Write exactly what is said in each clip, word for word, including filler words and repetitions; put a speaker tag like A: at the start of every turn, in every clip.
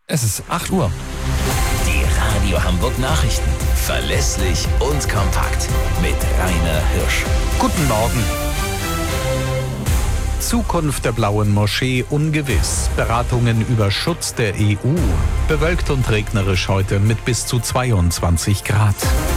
A: Es ist acht Uhr.
B: Die Radio Hamburg Nachrichten. Verlässlich und kompakt. Mit Rainer Hirsch.
C: Guten Morgen. Zukunft der Blauen Moschee ungewiss. Beratungen über Schutz der E U. Bewölkt und regnerisch heute mit bis zu zweiundzwanzig Grad.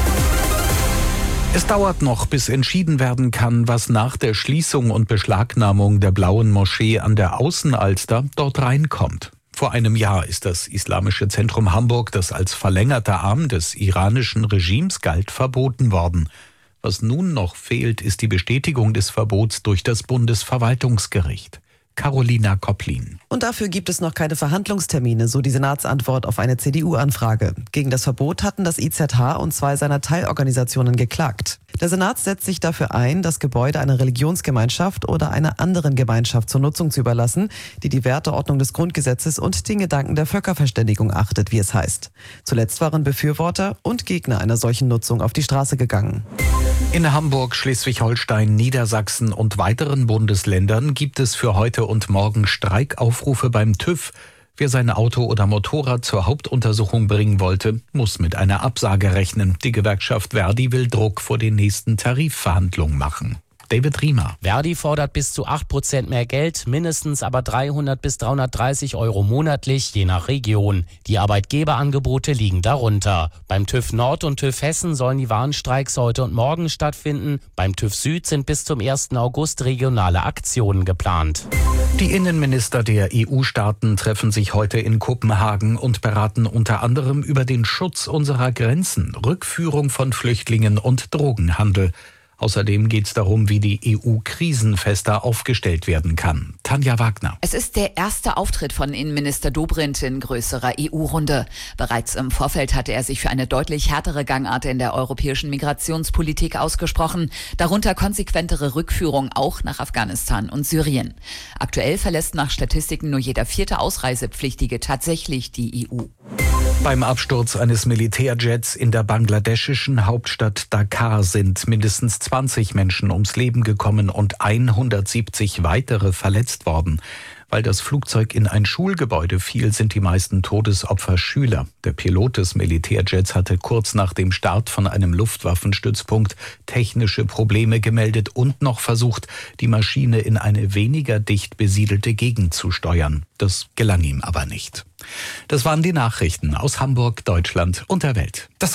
C: Es dauert noch, bis entschieden werden kann, was nach der Schließung und Beschlagnahmung der Blauen Moschee an der Außenalster dort reinkommt. Vor einem Jahr ist das Islamische Zentrum Hamburg, das als verlängerter Arm des iranischen Regimes galt, verboten worden. Was nun noch fehlt, ist die Bestätigung des Verbots durch das Bundesverwaltungsgericht. Carolina Kopplin.
D: Und dafür gibt es noch keine Verhandlungstermine, so die Senatsantwort auf eine C D U-Anfrage. Gegen das Verbot hatten das I Z H und zwei seiner Teilorganisationen geklagt. Der Senat setzt sich dafür ein, das Gebäude einer Religionsgemeinschaft oder einer anderen Gemeinschaft zur Nutzung zu überlassen, die die Werteordnung des Grundgesetzes und den Gedanken der Völkerverständigung achtet, wie es heißt. Zuletzt waren Befürworter und Gegner einer solchen Nutzung auf die Straße gegangen.
C: In Hamburg, Schleswig-Holstein, Niedersachsen und weiteren Bundesländern gibt es für heute und morgen Streikaufrufe beim TÜV. Wer sein Auto oder Motorrad zur Hauptuntersuchung bringen wollte, muss mit einer Absage rechnen. Die Gewerkschaft Verdi will Druck vor den nächsten Tarifverhandlungen machen. David Riemer.
E: Verdi fordert bis zu acht Prozent mehr Geld, mindestens aber dreihundert bis dreihundertdreißig Euro monatlich, je nach Region. Die Arbeitgeberangebote liegen darunter. Beim TÜV Nord und TÜV Hessen sollen die Warnstreiks heute und morgen stattfinden. Beim TÜV Süd sind bis zum ersten August regionale Aktionen geplant.
C: Die Innenminister der E U-Staaten treffen sich heute in Kopenhagen und beraten unter anderem über den Schutz unserer Grenzen, Rückführung von Flüchtlingen und Drogenhandel. Außerdem geht es darum, wie die E U krisenfester aufgestellt werden kann. Tanja Wagner.
F: Es ist der erste Auftritt von Innenminister Dobrindt in größerer E U-Runde. Bereits im Vorfeld hatte er sich für eine deutlich härtere Gangart in der europäischen Migrationspolitik ausgesprochen, darunter konsequentere Rückführung auch nach Afghanistan und Syrien. Aktuell verlässt nach Statistiken nur jeder vierte Ausreisepflichtige tatsächlich die E U.
C: Beim Absturz eines Militärjets in der bangladeschischen Hauptstadt Dhaka sind mindestens zwanzig Menschen ums Leben gekommen und hundertsiebzig weitere verletzt worden. Weil das Flugzeug in ein Schulgebäude fiel, sind die meisten Todesopfer Schüler. Der Pilot des Militärjets hatte kurz nach dem Start von einem Luftwaffenstützpunkt technische Probleme gemeldet und noch versucht, die Maschine in eine weniger dicht besiedelte Gegend zu steuern. Das gelang ihm aber nicht. Das waren die Nachrichten aus Hamburg, Deutschland und der Welt.
A: Das